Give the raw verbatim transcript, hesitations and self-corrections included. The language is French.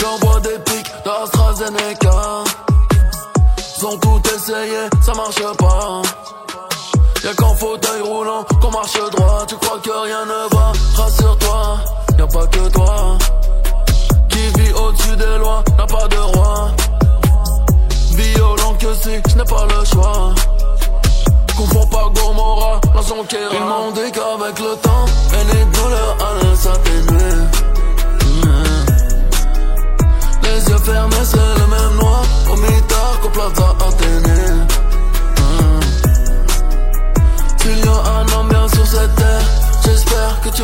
J'envoie des pics d'AstraZeneca. Ils ont tout essayé, ça marche pas. Y'a qu'en fauteuil roulant qu'on marche droit. Tu crois que rien ne va, rassure-toi. Y'a pas que toi qui vit au-dessus des lois, n'a pas de roi. Violent que si, je n'ai pas le choix. Confonds pas Gomorrah, la Zonquera. Ils m'ont dit qu'avec le temps, et les douleurs allaient s'atténuer. mmh. Les yeux fermés, c'est le même noir. Au mitard qu'au plaza A T